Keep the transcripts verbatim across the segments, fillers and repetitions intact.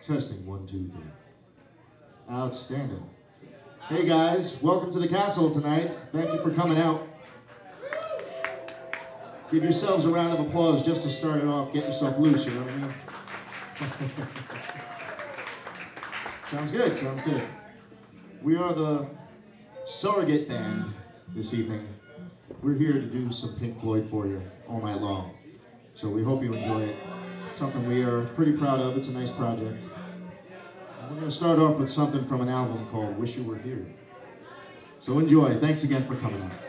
Testing, one, two, three. Outstanding. Hey guys, welcome to the castle tonight. Thank you for coming out. Give yourselves a round of applause just to start it off. Get yourself loose, you know what I mean? Sounds good, sounds good. We are the surrogate band this evening. We're here to do some Pink Floyd for you all night long. So we hope you enjoy it. Something we are pretty proud of. It's a nice project. And we're going to start off with something from an album called Wish You Were Here. So enjoy. Thanks again for coming out.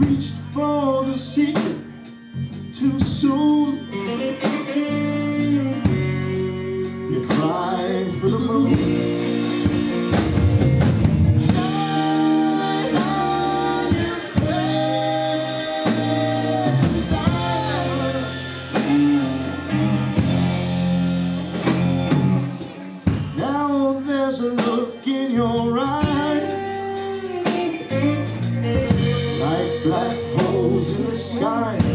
reached for the secret too soon. You cry for the moon. Shine on your paradise. Now there's a look in your eye, like black holes in the sky.